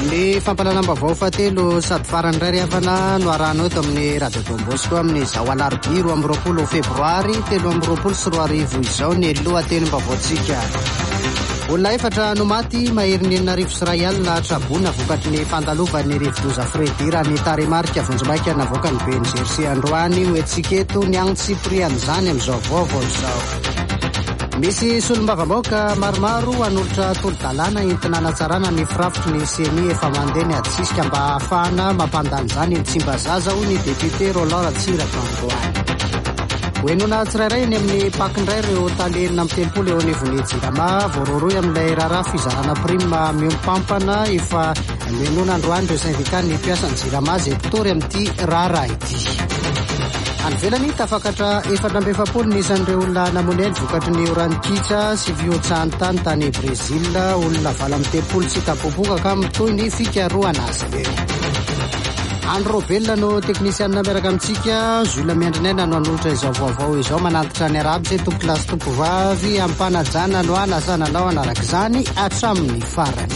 Ny fampalalam-baovao fahatelo sady farany iray riavana no arahana eto amin'ny Radio Don Bosco amin'ny izao alarobia 20 febroary 2024 izao ny lohatenim-baovaontsika. Olona 4 no maty mahery ny 9 sy ray alina trabona vokatry ny fandalovan'ny rivodoza Fredy raha ny taremarika vonjimaika navoaka ny BNGRC androany hoentsika eto ny agny Tsipriany zany amin'izao vaovao izao. Misy solombavamboaka maromaro hanolotra tolo-dalàna entina hanatsarana ny firafitry ny CNI efa mandeha ny atsisika mba ahafahana mampandany izany ny Tsimbazaza hoy ny député Roland Tsiraka androany. Hoenona tsirairay ny amin'ny pakindray ireo talenina amin'ny telopolo eo anivon'ny Jirama voaroroy amin'ilay raharaha fizarana prime miompampana efa menona androany ireo syndicat ny mpiasa ny Jirama izay mpitory amin'ity raharaha ity. Any velany tafakatra 420 nisan'ireo olona namonely vokatry ny oranikitsa sy viotsahan-tany tany Brezila olona 70 tsy tapobokaka mitoy ny fikarohana azy ireo. Andro Robella no teknisianina miaraka amintsika Zola Miandrinena no hanolotra izao vaovao izao manantitra ny araby izay tompolasy tompovavy ampanajana no anazananao anaraka izany hatramin'ny farany.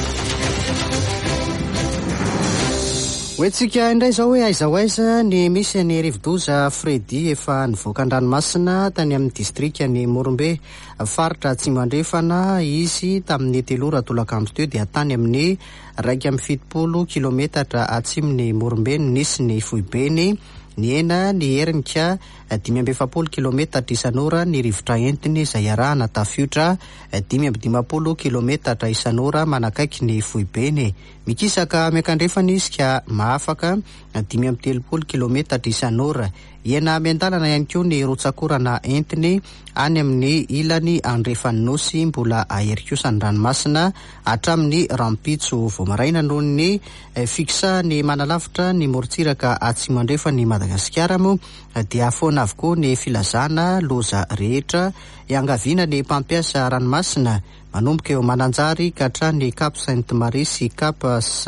Hoentsika indray izao hoe aiza ny misy ny rivodoza Fredy efa nivoaka an-dranomasina tany amin'ny distrikany Morombe faritra Atsimo andrefana izy tamin'ny telora tolakandro teo dia tany amin'ny 170 kilometatra atsimony Morombe nisy ny foibeny ny ena ny herinika 570 kilometatra isan'ora ny rivotra entiny izay arahana tafiotra 520 kilometatra isan'ora manakaiky ny foibeny mikisaka miakandrefana izy ka mahafaka 530 kilometatra isan'ora ena miandalana ihany koa ny rotsakorana entiny any amin'ny ilany andrefanosy mbola aherikosany ranomasina hatramin'ny rampitso vomaraina noho ny fiksa-ny manalavitra ny morontsiraka Atsimo andrefany Madagasikara moa dia afoana avokoa ny filazana loza rehetra iangaviana ny mpampiasa ranomasina manomboka eo Mananjary ka hatrany Cap Sainte-Marie sy Cap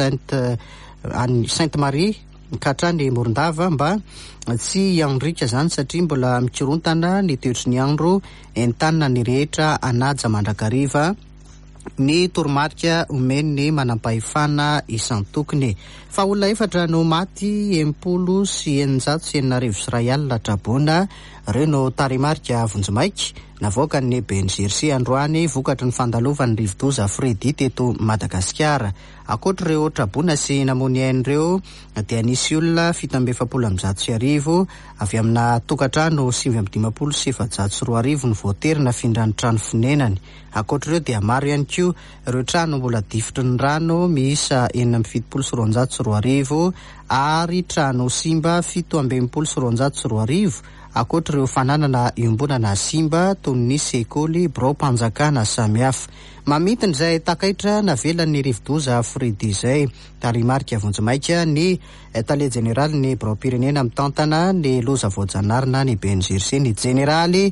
Sainte-Marie ka hatrany Morondava mba tsy andrika zany satria mbola mikorontana ny toetry ny andro entanina ny rehetra anaja mandrakariva ny toromarika omeny ny manampahefana isan-tokony. Fa olona 4 no maty 70 sy 990 sy ray alina trabona ireo no taremarika vonjimaika navoaka ny BNGRC androany vokatry ny fandalovan'ny rivodoza Fredy teto Madagasikara. Akoatra ireo trabona sy namony ain'ireo dia nisy olona 770 avy amina tokatrano 520 sy 704 ny voaterina findrany trano fonenany. Akoatra ireo dia maro ihany koa ireo trano mbola difitry ny rano miisa 770 sy 404 ary trano simba 720 sy 404 akoatra ireo fananana iombonana simba toy ny sekoly bro-panjakana samihafa. Mamitiny izay takaitra navelan'ny rivodoza Fredy izay taremarika vonjimaika ny tale jeneraly ny bro-pirenena mitantana ny loza voajanarina ny BNGRC ny jeneraly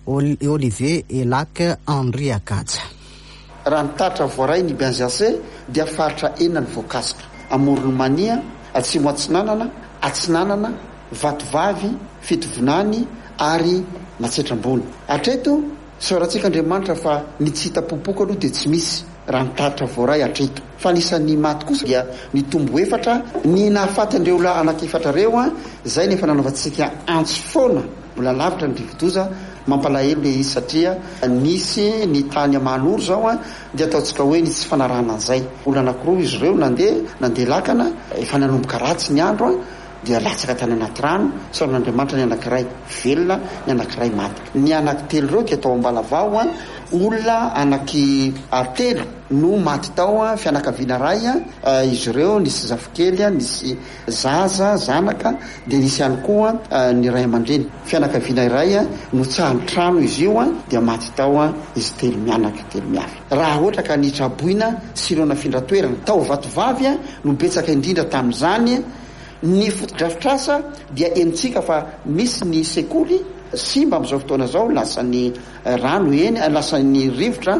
Olivier Elac Henri Akaja. Raha nitaritra voaray ny BNGRC dia faritra enany voakasika Amorony Mania, Atsimo Atsinanana, Atsinanana, Vatovavy, Fitovonany ary Matsetrambony. Atreto sorantsika Andriamanitra fa ny tsy hita popoka aloha dia tsy misy raha nitaritra voaray atreto. Fa nisan'ny maty kosa dia ny tombo 4 ny nahafaty andreo la anaky-4 reo izay nefa nanaovantsika antsy foana mbola lavitra ny rivodoza mampalahelo le izy satria nisy ny tany amanoro zao dia ataontsika hoe ny tsy fanarahana an'izay. Olona anankiroa izy ireo nandeha lakana efa nanomboka ratsy ny andro dia latsaka tany anaty rano saron'Andriamanitra ny anankiray velona ny anankiray maty. Ny anankitelo ireo dia tao ambalavao olona anaky telo no maty tao fianakaviana ray izy ireo nisy zafikely nisy zaza zanaka dia nisy ihany koa ny ray aman-dreny fianakaviana iray no tsahany trano izy io dia maty tao izy telo mianaka telo miavy. Raha ohatra ka ny traboina sy ireo nafindratoerana tao Vatovavy no betsaka indrindra tamin'izany ny fotodrafitrasa dia enitsika fa misy ny sekoly simba amin'izao fotoana zao lasa ny rano eny lasa ny rivotra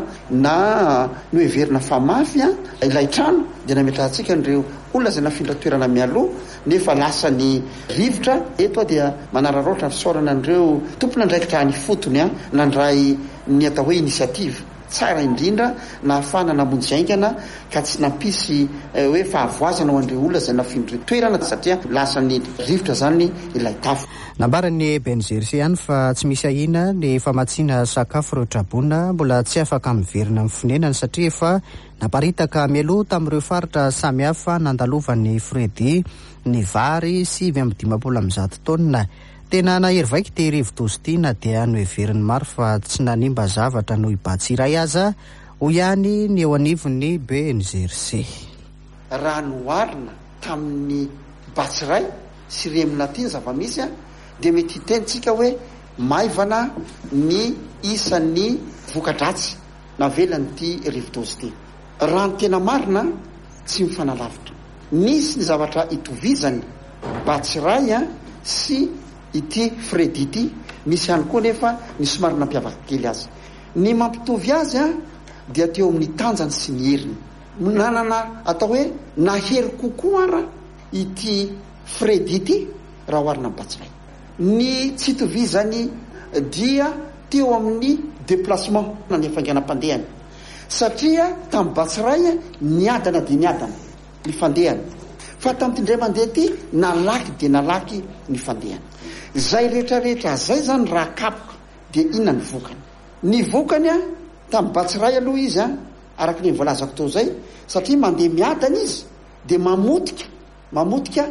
na no heverina famafy ilay trano dia nametrahantsika ireo olona izay nafindratoerana mialoha nefa lasa ny rivotra eto dia manararoatra fisaorana an'ireo tompona ndraikitra ny fotony nandray ny atao hoe inisiativa tsara indrindra na afana namonjy aingana ka tsy nampisy hoe fahavoazana ho andreo olona zay nafindro toerana satria lasany rivotra zany ilay tafo. Nambarany Benjerse ihany fa tsy misy ahina ny famatsiana sakafo ireo trabona mbola tsy afaka miverina amin'ny fonenany satria efa naparitaka mialoha tamin'ireo faritra samihafa nandalovan'ny Fredy ny vary 7,20 taonina. Tena nahery vaika te rivo-dozy ity na dia noheverin'ny maro fa tsy nanimba zavatra no ibatsy iray aza ho ihany ny eo anivon'ny Benjerse. Raha noarina tamin'ny batsiray sy remina ty ny zava-misy dia mety hitentsika hoe maivana ny isan'ny vokadratsy navelan'ity rivo-dozy ity. Raha ny tena marina tsy mifanalavitra. Nisy ny zavatra itovizany batsiray sy ity Fredy ity, misy ihany koa nefa ny somary nampiavaka kely azy. Ny mampitovy azy dia teo amin'ny tanjany sy ny heriny. Nanana atao hoe nahery kokoa ara ity Fredy ity raha oharina amin'ny batsiray. Ny tsy itovizany dia teo amin'ny déplacement na ny fanganam-pandehany satria tamin'ny batsiray niadana dia niadana ny fandehany fa tamin'ny tindray mandeha ity nalaky dia nalaky ny fandehany. Zay rehetrarehetra zay zany raha kapoka dia inona ny vokany. Ny vokany tamin'ny batsiray aloha izy araka ny voalazako tao zay satria mandeha miadana izy dia mamotika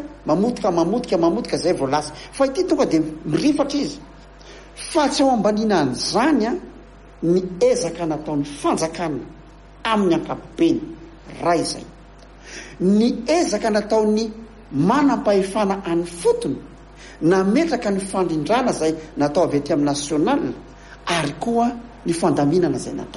zay voalasa fa ity tonga dia mirifatra izy fa tsy ao ambanina an'izany ny ezaka nataon'ny fanjakana amin'ny ankapobeny ray zay, ny ezaka nataon'ny manam-pahefana an'ny fotony nametraka ny fandrindrana zay natao avy ety amin'ny nasional ary koa ny fandaminana zay natao.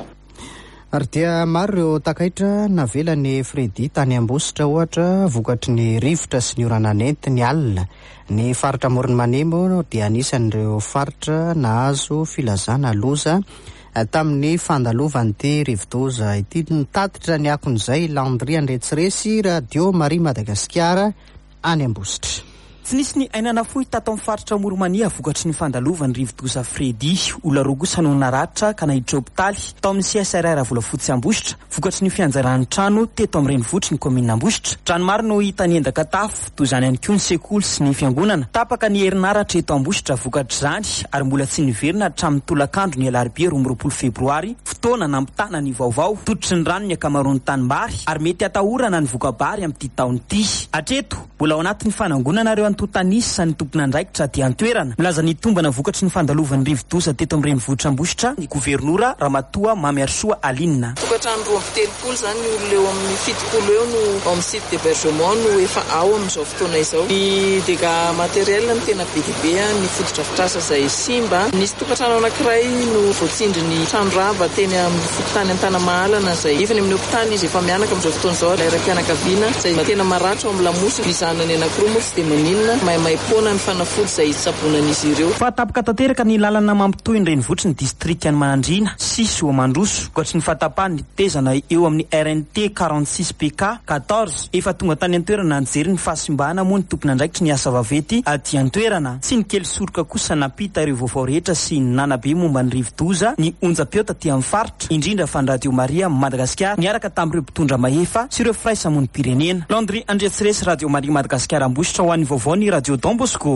Ary dia maro ireo takaitra navelan'ny Fredy tany Ambositra ohatra vokatry ny rivotra sy ny orananenty ny alina. Ny faritra Moronmanemo dia anisan'ireo faritra nahazo filazana loza tamin'ny fandalovan'ity rivo-doza ity. Nitatitra ny akon'izay Landry Andretsiresy Radio Maria Madagasikara any Ambositra. Tsy nisy ny ainana fohy tato amin'ny faritra Moromania vokatry ny fandalovan'ny rivo-doza Fredy. Olona roa kosa no naratra ka nahiditra hopitaly tao amin'ny CSRR Volafotsy Ambositra vokatry ny fianjaran'ny trano teto amin'ny renivohitry ny komina Ambositra. Trano maro no hita ny endaka tafo toy izany ihany koa ny sekoly sy ny fiangonana. Tapaka ny herinaratra eto Ambositra vokatry izany ary mbola tsy niverina hatramin'ny tolakandro ny alarobia 12 febroary fotoana nampitana ny vaovao tototry ny rano ny akamaroan'ny tanimbary ary mety atahorana ny vokabary amin'ity taona ity. Hatreto mbola ao anatin'ny fanangonana ireo Totanisy sa ny tompona andraikitra dia antoerana milaza ny tombana vokatry ny fandalovan'ny rivo-doza teto amin'ny renivohitra Ambositra ny governora Ramatoa Mamiarsoa Alinina. Tokantrano 20 zany ny olona eo amin'ny 70 eo no ao amin'ny site d'hébergement no efa ao amin'izao fotoana izao. Ny dégâts matériels ny tena be dia be ny fotodrafitrasa izay simba. Nisy tokantrano anankiray no voatsindry ny trano rava teny amin'ny fototany Antanamahalana izay efa ny amin'ny hopitaly izy efa mianaka amin'izao fotoana izao layram-pianakaviana izay tena maratra ao amin'ny lamosy ny zanany anankiroa moa tsy dia maninona maimai-pona ny fanafody izay tsabonan'izy ireo. Fa tapaka tanteraka ny lalana mampitohy ny renivohitry ny district any Manandrina sisy ho Mandroso vokatry ny fatapahany tezana eo amin'ny RNT 46 PK 14 efa tonga tany antoerana nijery ny fahasimbahana moa ny tompona andraikitry ny asa vavety aty antoerana. Tsy ny kely soroka kosa napita ireo vaovao rehetra sy ny nanabe momba ny rivo-doza ny onjam-piota ty amin'ny faritra indrindra fa ny Radio Maria Madagasikara miaraka tamin'ireo mpitondra mahefa sy ireo firaisamon'ny pirenena. Landry Andretsiresy Radio Maria Madagasikara Ambositra ho an'ny vaovao ny Radio Don Bosco.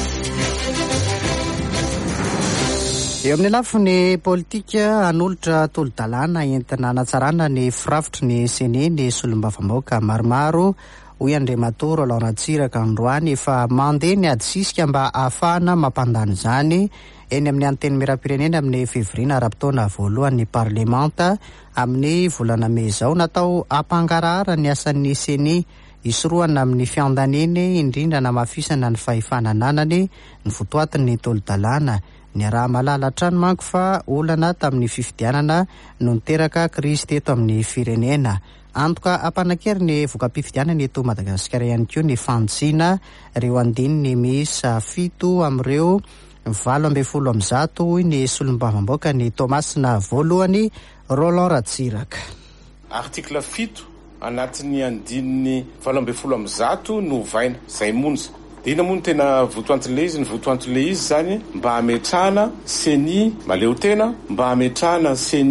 Eo amin'ny lafiny politika hanolotra tolo-dalàna entina hanatsarana ny firafitry ny sene ny solombavambaoka maromaro hoy Andriamatorolo Laoratsiraka Androany efa mandeha ny adisisika mba ahafahana mampandany izany eny amin'ny anteny miram-pirenena amin'ny fevriana ara-potoana voalohan'ny parlemanta amin'ny volana May izao natao ampangarahara ny asan'ny sene isoroana amin'ny fiandaneny indrindra namafisana ny fahefanananany ny fotoatin'ny tolo-dalàna. Ny raha malala trano manko fa olana tamin'ny fifidianana no niteraka Kristy eto amin'ny firenena. Antoka ampanakery ny voka-pifidianana eto Madagasikara ihany koa ny fantsiana ireo andininy miisa 7 amin'ireo 70 hoy ny solombavambaoka ny Tomasina voalohany Roland Ratsiraka. Artikla 7 anatin'ny andininy 70 no vaina zay monja. Dina moa tena votoantole izy, ny votoantole izy zany mba hametrana seni maleo tena, mba hametrana seni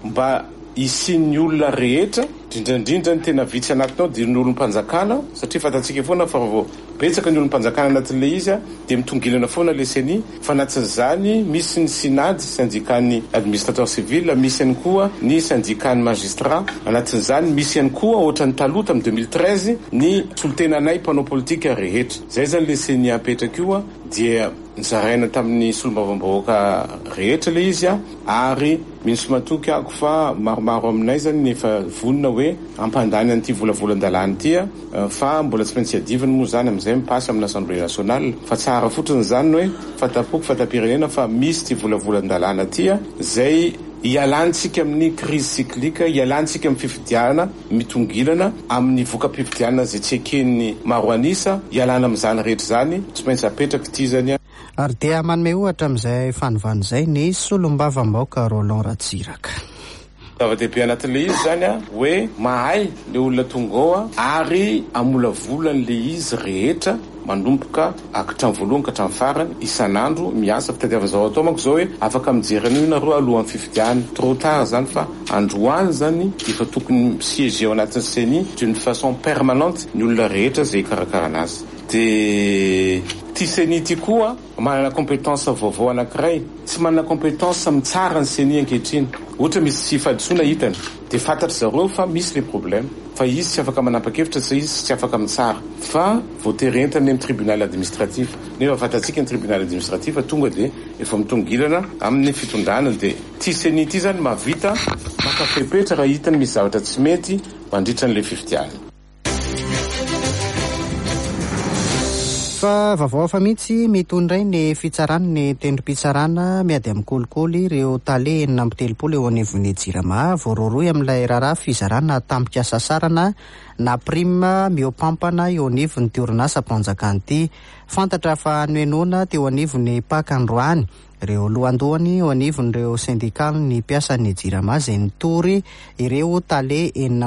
mba isian'ny olona rehetra indrindrandrindra ny tena vitsy anatinao dia ny olom-panjakana satria fatatsika foana fa vao betsaka ny olom-panjakana anatin'le izy dia mitongilana foana le CENI fa anatin'izany misy ny sinady syndicat-ny administrateur civil, misy ihany koa ny syndicat-ny magistrat, anatin'izany misy ihany koa ohatra ny talota amin'ny 2013 ny solotenanay mpanao politika rehetra. Zay zany le CENI apetraka io dia nizaraina tamin'ny solombavambahoaka rehetra le izy ary misy matoky ako fa maromaro aminay zany nefa vonina hoe ampandany an'ity volavolan-dalàna ity fa mbola tsy maintsy adivany moa zany amin'izay mipasy amin'ny Assemblée nationale fa tsara fotsiny zany hoe fatapoko fatapirenena fa misy ty volavolan-dalàna ity zay ialantsika amin'ny crise cyclique, ialantsika amin'ny fifidiana mitongilana amin'ny voka-pifidiana zay tsy eken'ny maro anisa, ialana amin'izany rehetra zany tsy maintsy apetraka ity zany ary dia manome ohatra amin'izay fanovan'izay ny solombavam-bahoaka Roland Ratsiraka. Zava-dehibe anatin'le izy zany hoe mahay le olona tonga ao ary amolavolany le izy rehetra manomboka akatran'ny voalohany ka hatramin'ny farany isan'andro miasa fitadiavan'izao atao manko zao hoe afaka mijerana io nareo alohan'ny fifidiany trop tard zany fa androany zany efa tokony siège ao anatin'ny CENI d'une façon permanente ny olona rehetra zay karakarana azy. De ty CENI ty koa manana compétence vaovao anankiray, tsy manana compétence mitsara ny CENI ankehitriny. Ohatra misy tsy fahadisoana hitany de fantatry zareo fa misy le problème fa izy tsy afaka manapa-kevitra tsy izy tsy afaka mitsara fa voaterentany amin'ny tribunal administratif. Nefa fantatsika ny tribunal administratif tonga de efa mitongilana amin'ny fitondrana de ty CENI ty zany mavita makafepetra raha hitany misy zavatra tsy mety mandritra n'le fifidiana. Fa vaovao fa mihitsy mitondray ny fitsarana ny tendrom-pitsarana miady amin'ny kolikoly ireo tale 430 eo anivon'ny Jirama voaroroy amin'ilay raharaha fizarana tampika sasarana na prime miopampana eo anivon'ny orinasa mpanjakana ity. Fantatra fa noenoana teo anivon'ny Pakandroany ireo lohandohany eo anivon'ireo syndikaly ny mpiasan'ny Jirama izay nitory ireo tale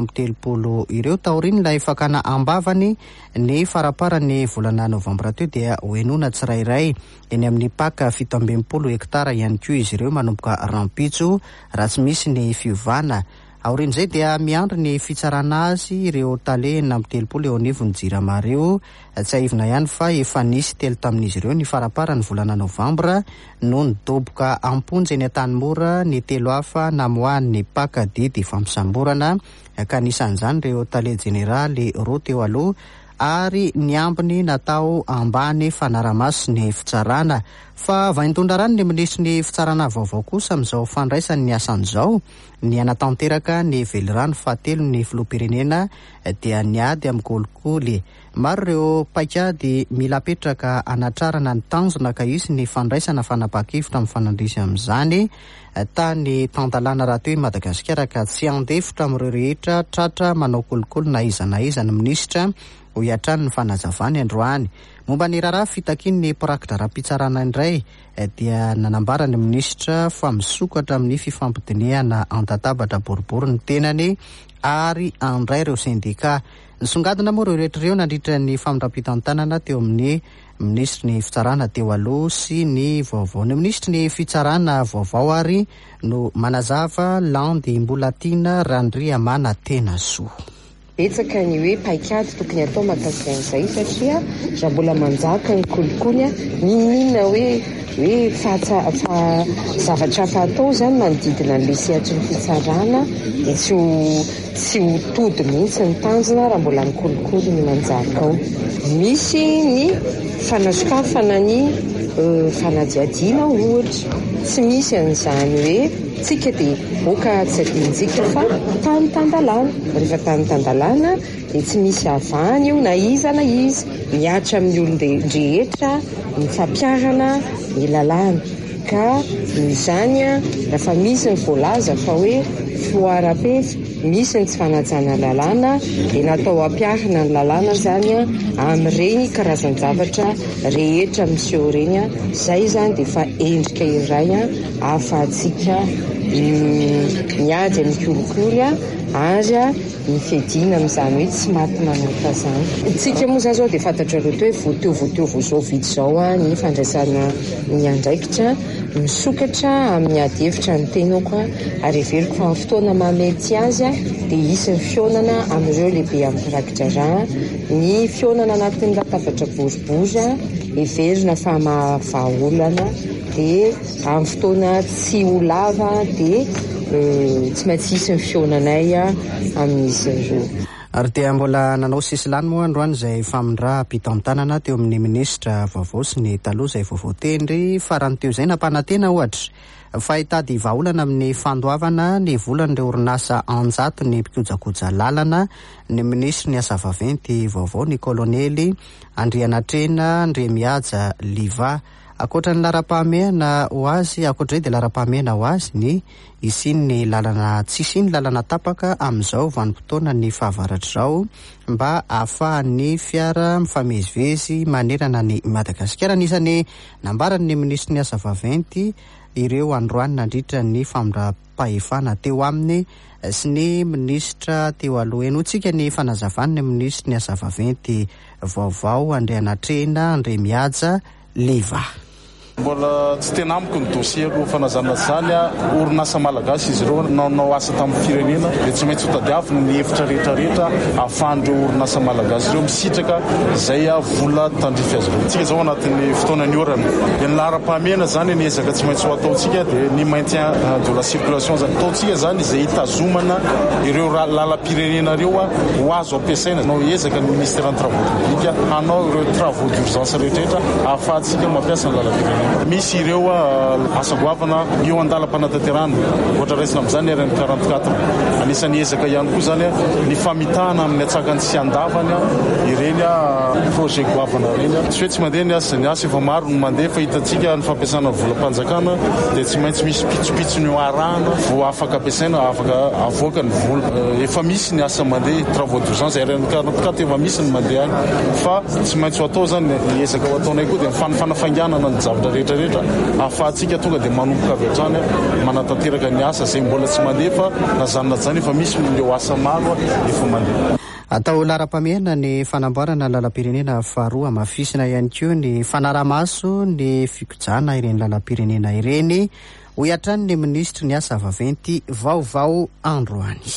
430 ireo taoriny ilay fakana ambavany ny faraparany volana novambra teo dia hoenona tsirairay eny amin'ny paka 17 hektara ihany koa izy ireo manomboka rampitso raha tsy misy ny fiovana. Aorin'izay dia miandry ny fitsarana azy ireo tale 430 eo anivon'ny Jirama ireo tsy aivina ihany fa efa nisy telo tamin'izy ireo ny faraparany volana novambra no nidoboka amponjy eny an-tanimora ny telo hafa namoahan'ny paka didy fampisamborana ka nisan'izany ireo tale jeneraly roa teo aloha ary ny ambiny natao ambany fanaramaso ny fitsarana fa vaintondra rano ny minisitry ny fitsarana vaovao kosa amin'izao fandraisany ny asan'izao ny anatanteraka ny velirano fahatelo ny filoham-pirenena dia niady amin'ny kolikoly. Maro ireo paikady mila apetraka anatrarana ny tanjona ka izy ny fandraisana fanapa-kevitra amin'ny fanandrisy amin'izany tany tandalana raha teo Madagasikara ka tsy andefitra amin'ireo rehetra tratra manao kolikoly na iza ny minisitra ho iatrany ny fanazavany androany. Momba ny raharaha fitakin ny prakitra raha-pitsarana indray dia nanambara ny minisitra fa misokatra amin'ny fifampidinihana antatabatra boribory ny tenany ary andray ireo sindika. Nisongadina moa ireo rehetra ireo nandritra ny famindrapitan-tanana teo amin'ny ministry ny fitsarana teo aloha sy ny vaovao. Ny ministry ny fitsarana vaovao ary no manazava landy mbola tiana Randriamana tena soa. Betsaka ny hoe paikady tokony atao mahakasika an'izay satria raha mbola manjaka ny kolikoly minina hoe zavatra fatao zany manodidina an'le sehatry ny fitsarana dia tsy ho tody mihitsy ny tanjona raha mbola ny kolikoly ny manjaka ao. Misy ny fanasokafana ny fanadiadiana ohatra tsy misy an'izany hoe tsika dia boka tsy adintsika fa tany tandalana rehefa tany tandalana dia tsy misy avany io na izy miatra amin'ny olon-drehetra mifampiarana ny lalàna ka izany rehefa misy ny voalaza fa hoe foara-pefy misy ny tsy fanajana lalàna dia natao ampiarana ny lalàna zany amin'ireny karazan-javatra rehetra miseho reny izay zany dia efa endrika iray ahafahantsika miady amin'ny kolikoly ary ifedina amin'izany hoe tsy maty manota zany. Tsika moa zao dia fantatra loatra hoe voateo zao vitsy zao ny fandraisana ny andraikitra misokatra amin'ny ady hevitra ny tenako ary everiko fa ny fotoana mamety azy dia isy ny fionana amin'ireo lehibe amin'ny firakitra ny fionana anatin'ny latabatra boribory everina fa mahavaolana dia amin'ny fotoana tsy ho lava dia tsy maintsy isy ny fionanay amin'izy ireo. Ary dia mbola nanao sisilany moa androany izay famindra pita amin'ny tanana teo amin'ny ministra vaovao sy ny taloha izay voavaotendry farany teo izay nampanantena ohatra fa hitady vahaolana amin'ny fandoavana ny volan'ireo orinasa anjato ny mpikojakoja lalana ny ministra ny asa vaventy vaovao ny kolonely Andrianatrena Andremiaja Liva akoatra ny lara-pahamehana ho azy akoatra dia lara-pahamehana ho azy ny isiny lalana tsisy ny lalana tapaka amin'izao vanim-potoana ny fahavaratra izao mba ahafahan'ny fiara mifamezivezy manerana ny Madagasikara. Anisany nambarany ny ministra ny asa vaventy ireo androany nandritra ny famindram-pahefana teo aminy sy ny ministra teo aloha enotsika ny fanazavany ny ministra ny asa vaventy vaovao Andrianatrena Andremiaja Liva. Mbola tsy tena amiko ny dossier aloha fanazana zany orinasa malagasy izy ireo nanao asa tamin'ny firenena dia tsy maintsy hotadiavina ny hevitra rehetrarehetra ahafahan'ireo orinasa malagasy ireo misitraka izay vola tandrify azy ireo. Tsika zao anatin'ny fotoana ny orana dia ny lara-pahamehana zany ny ezaka tsy maintsy ho ataontsika dia ny maintien de la circulation zany ataontsika zany izay hitazomana ireo lalam-pirenena ireo ho azo ampiasaina nao ezaka ny ministère ny travaux publics hanao ireo travaux d'urgence rehetrarehetra ahafahantsika mampiasa ny lalam-pirenena. Misy ireo asa goavana eo andalam-panatanterahana ohatra raisina amin'izany RN 44 anisan'ny ezaka ihany koa zany ny famitahana amin'ny atsakany sy andavany ireny projet goavana ireny tsy hoe tsy mandeha ny asa ny asa efa maro no mandeha fa hitantsika ny fampiasana volam-panjakana dia tsy maintsy misy pitsopitso ny arahana vo afaka ampiasaina afaka avoaka ny vola efa misy ny asa mandeha travaux d'urgence RN 44 efa misy ny mandeha any fa tsy maintsy ho atao zany ny ezaka ho ataonay koa dia fanafanganana ny zavatra rehetrarehetra ahafahantsika tonga dia manomboka avy hatrany manatanteraka ny asa izay mbola tsy mandeha fa nazanona zany efa misy leo asa maro efa mandeha. Atao lara-pamehana ny fanamboarana lalam-pirenena faharoa mafisina ihany koa ny fanaramaso ny fikojana ireny lalam-pirenena ireny ho iatrany ny ministra ny asa vaventy vaovao androany.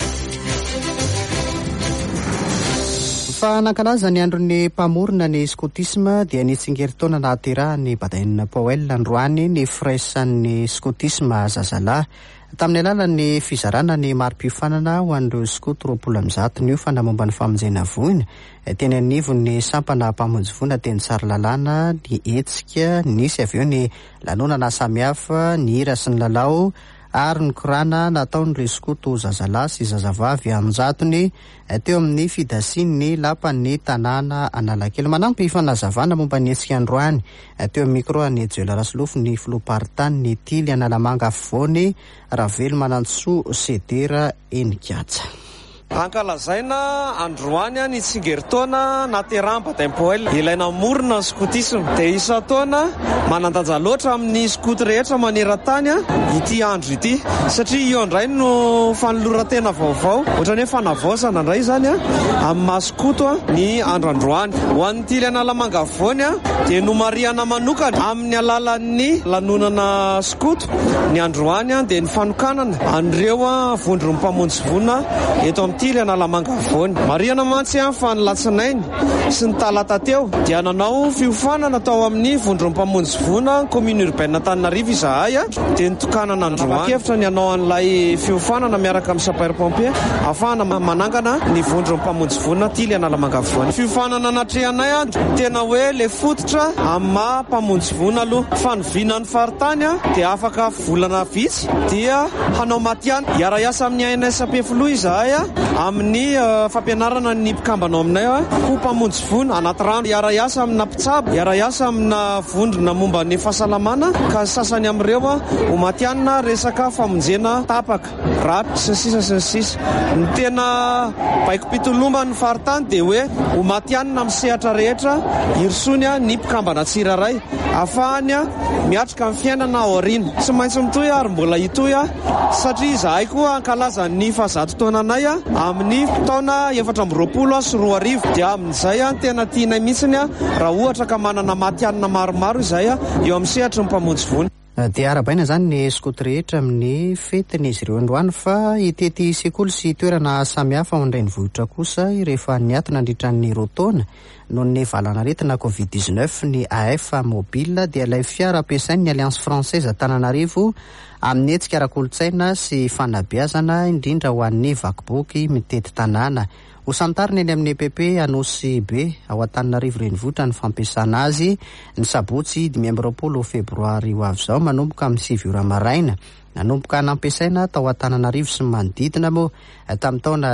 Fa nankalaza ny andron'ny mpamorona ny skotisma dia nitsingerin-taona nahaterahan'ny badainina Powell androany ny firaisan'ny skotisma zazalahy tamin'ny alalan'ny fizarana ny mari-piofanana ho an'ireo skoto 20 ny fa namomba ny famonjena voina teny anivon'ny sampana mpamonjy voina teny tsara lalàna ny hetsika nisy avy eo ny lanonana samihafa ny hira sy ny lalao ary ny korana nataon'ireo skoto zazalahy sy zazavavy amin'njatony teo amin'ny fidasian'ny lapan'ny tanàna Analakely. Manampy fanazavana momba ny hetsika androany teo amin'ny micro ny Joela Rasolofo ny filoparitany ny tily Analamanga afovoany Ravelo Manantsoa Sedera Enikatsa. Ankalazaina androany ny tsingeritaona naterahany Badain Powell ilaina morona ny skotisma dia isa taona manandanja loatra amin'ny skoty rehetra maneran-tany ity andro ity satria io indray no fanoloran-tena vaovao ohatrany hoe fanavaosana indray zany amin'ny mahaskoto ny andro androany ho an'ny tily Analamanga afovoany dia nomariana manokana amin'ny alalan'ny lanonana skoto ny androany dia ny fanokanana an'ireo vondron'ny mpamonjy voina eto amin'ny tily Analamanga afovoany. Mariana mantsy fa ny latsinainy sy ny talata teo dia nanao fiofanana tao amin'ny vondron'ny mpamonjy voina commune urbaine Antananarivo izahay dia nitokanana androany kevitra ny hanao an'ilay fiofanana miaraka amin'ny sapeur pompier ahafahana manangana ny vondron'ny mpamonjy voina tily Analamanga afovoany. Fiofanana natrehanay tena hoe le fototra amin'ny maha mpamonjy voina aloha fanoviana ny faritany dia afaka volana vitsy dia hanao matiany iara-iasa amin'ny ANSP foloha izahay amin'ny fampianarana ny mpikambana aminay ho mpamonjy vono anaty rano, iara-iasa amina mpitsabo, iara-iasa amina vondrona momba ny fahasalamana, ka sasany amin'ireo ho matianina resaka famonjena tapaka, ratra sy sisa. Ny tena baiko pitolomba ny faritany dia hoe ho matianina amin'ny sehatra rehetra hirsonya ny mpikambana tsiraray ahafahany miatrika amin'ny fiainana aoriana. Tsy maintsy mitoy ary mbola hitoy satria izahay koa ankalaza ny fahazato taonanay amin'ny taona 2020 sy 2020 dia amin'izay tena tianay mihitsiny raha ohatra ka manana matianina maromaro izay eo amin'ny sehatra ny mpamonjy vono. Dia arabaina izany ny skoto rehetra amin'ny fetiny izy ireo androany fa itety sekoly sy toerana samihafa ao indray ny vohitra kosa rehefa niatona nandritran'ny roa taona noho ny valanaretina Covid-19 ny AF mobile dia ilay fiara ampiasain'ny Alliance Française Antananarivo amin'ny hetsika ara-kolontsaina sy fanabeazana indrindra ho an'ny vakiboky mitety tanàna. Ho santarina eny amin'ny EPP Anosy be ao Antananarivo renivohitra ny fampiasana azy ny sabotsy 20 febroary ho avy izao manomboka amin'ny 7 ora maraina. Nanomboka nampiasaina tao Antananarivo sy manodidina moa tamin'ny taona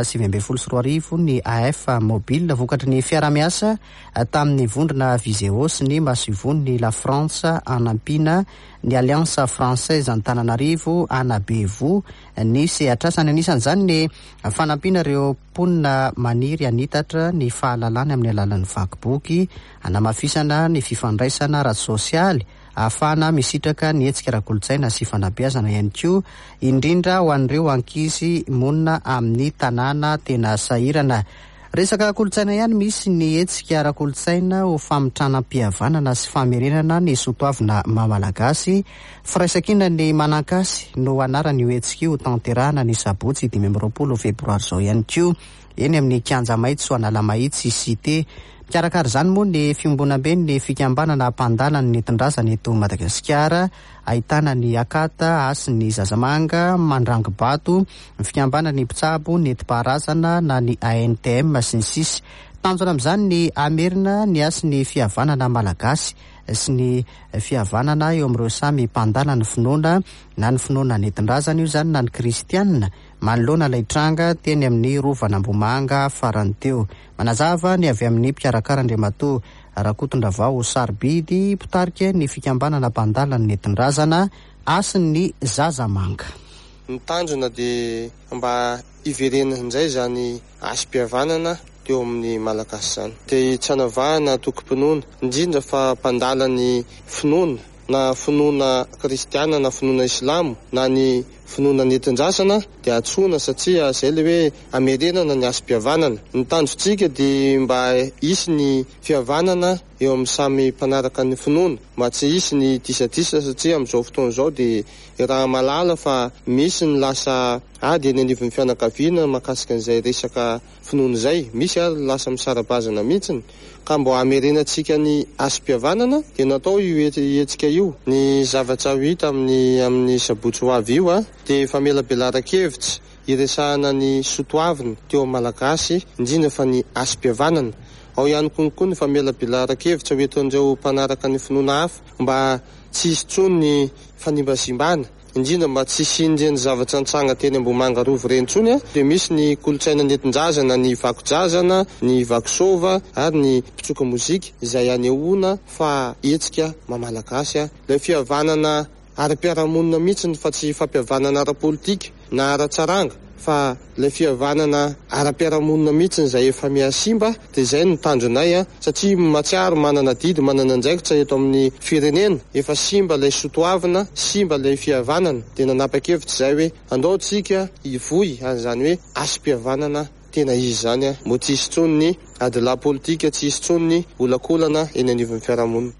2012 ny AF mobile vokatry ny fiara-miasa tamin'ny vondrona Viseo sy ny masivony La France anampiana ny Alliance Française Antananarivo anabevo ny sehatrasany anisan'izany ny fanampiana ireo mponina maniry anitatra ny fahalalany amin'ny alalan'ny vakiboky, anamafisana ny fifandraisana ara-tsosialy, ahafahana misitraka ny hetsika ara-kolontsaina sy fanabeazana ihany koa indrindra ho an'ireo ankizy monina amin'ny tanàna tena sahirana. Resaka kolontsaina ihany misy ny hetsika ara-kolontsaina ho famitranam-pihavanana sy famerenana ny soatoavina mamalagasy. Firaisankina ny Manankasy no anaran'io hetsika io tanterahana ny sabotsy 20 febroary izao ihany koa eny amin'ny kianja maitso Analamahitsy Cité. Mikarakara izany moa ny fiombonam-be ny fikambanana ampandalan'ny nentin-drazana eto Madagasikara, ahitana ny Akata, Asy ny Zazamanga, Mandrangobato, ny fikambanany mpitsabo, nentim-paharazana na ny ANTM sy ny sisy. Tanjona amin'izany ny Amerina, ny Asy ny fihavanana malagasy sy ny fihavanana eo amin'ireo samy mpandala ny finoana na ny finoana nentin-drazana io izany na ny kristianina manoloana ilay tranga teny amin'ny rovana Ambomanga farany teo. Manazava ny avy amin'ny mpikarakara Andriamatoa Rakotondravao Sarbidy mpitarika ny fikambanana mpandala ny nentin-drazana Asy ny Zazamanga. Ny tanjona dia mba iverenana indray izany asym-pihavanana teo amin'ny malagasy izany dia tsanavahana tokom-pinoana indrindra fa mpandala ny finoana na finoana kristiana na finoana islamo na ny finoana nentin-drasana dia atsoina satria izay le hoe amerenana ny asym-pihavanana. Ny tanjontsika dia mba hisy ny fihavanana eo amin'ny samy mpanaraka ny finoana, mba tsy hisy ny disadisa satria amin'izao fotoana izao dia raha malala fa misy ny lasa ady eny anivon'ny fianakaviana mahakasika an'izay resaka finoana izay, misy ary lasa misara-bazana mihitsiny. Ka mbo amerenantsika ny asym-pihavanana dia natao io hetsika io. Ny zavatra hita amin'ny sabotsy ho avy io dia famelabelaran-kevitra iresahana ny soatoavina teo malagasy indrindra fa ny asym-pihavanana. Ao ihany konkoa ny famelabelaran-kevitra hoeton'ireo mpanaraka ny finoana hafa mba tsy hisy tsony ny fanimbazimbana, indrindra mba tsy hindreny zavatra nitsanga teny Ambomanga Rovo ireny tsony dia misy ny kolotsaina nentin-drazana, ny vakojazana, ny vakosova ary ny mpitsoka mozika izay anehoana fa hetsika mamalagasy ilay fihavanana ara-piarahamonina mihitsy fa tsy fampihavanana ara-politika na ara-tsaranga fa ilay fihavanana ara-piarahamonina mihitsy izay efa mihasimba. Dia izay no tanjonay satria matsiaro manana didy manana andraikitra eto amin'ny firenena, efa simba ilay soatoavina, simba ilay fihavanana dia nanapa-kevitra izay hoe andaotsika hivoy an'izany hoe asym-pihavanana tena izy izany mo tsy hisy tsony ny adila politika, tsy hisy tsony ny olakolana eny anivon'ny fiarahamonina.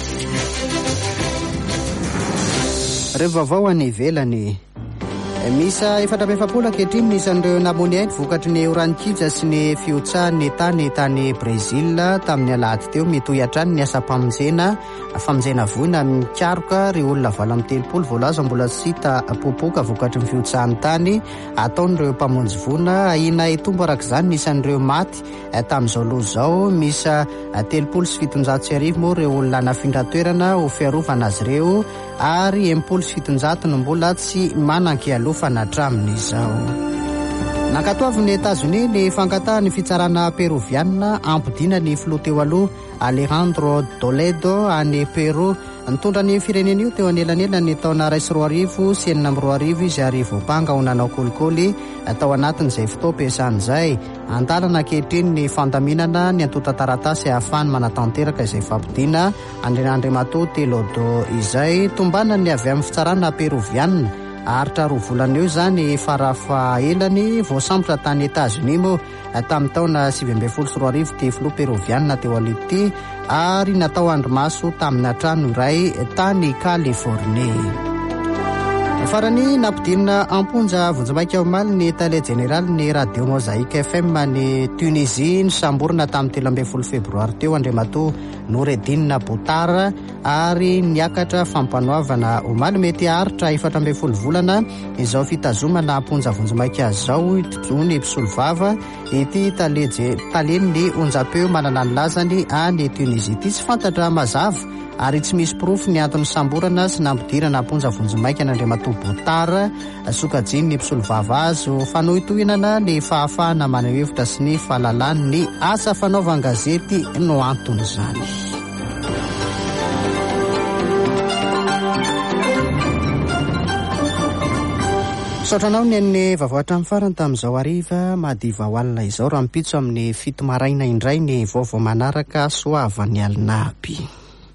Revavao any ivelany misa 450 ankehitriny nisan'ireo namony hainy vokatry ny oranikija sy ny fiotsahan'ny tany Brésil tamin'ny alahady teo metoy hatrany ny asa-pamonjena voina mikaroka ry olona 30 voalaza mbola tsy hita popoka vokatry ny fiotsahan'ny tany ataon'ireo mpamonjy voina. Ahina itombo arak'izany nisan'ireo maty tamin'izao loha izao misa 370 moa ireo olona nafindra toerana ho fiarovana azy ireo ary 770 no mbola tsy manan-kialofana hatramin'izao. Nankatoavy États-Unis ny fankatahany fitsarana perovianina ampidina ny filoha teo aloha Alejandro Toledo any Peroa. Nitondra ny firenena io teo anelanela ny taona 2024 izy ary voapanga ho nanao kolikoly tao anatin'izay fotoam-piasan'izay. Andalana ankehitriny ny fandaminana ny antota taratasy ahafahany manatanteraka izay fampidina Andrematoa Telodo izay tombana ny avy amin'ny fitsarana perovianina. Aritra 2 volana eo zany farafaelany voasambotra tany États-Unis moa tamin'ny taona 2024 ty filoha perovianina teo ality ary natao andromaso tamin'ny atrano iray tany Californie. Farany nampidinina amponja vonjimaiky ao maly ny tale general ny radio Mosaïque FM ny Tunisie nisamborina tamin'ny 13 febroary teo Andrematoa Noureddine Boutara ary niakatra fampanoavana omaly mety aritra 14 volana izao fitazomana amponja vonjimaiky azy zao itony mpisolo vava ity taleny ny onjapeo manana ny lazany any Tunisie ity tsy fantatra mazava ary tsy misy profo ny antony samborana sy nampidirana amponja vonjimaiky an'Andrematoa Boutara sokajiny ny mpisolo vava azo fanohitohinana ny fahafahana maneho-hevitra sy ny fahalalany ny asa fanaovan-gazety no antony zany. Saotranao ny an'ny vavaotra amin'ny farany tamin'izao hariva madiva ho alina izao raha mipitso amin'ny 7 maraina indray ny vaovao manaraka soavany alina aby.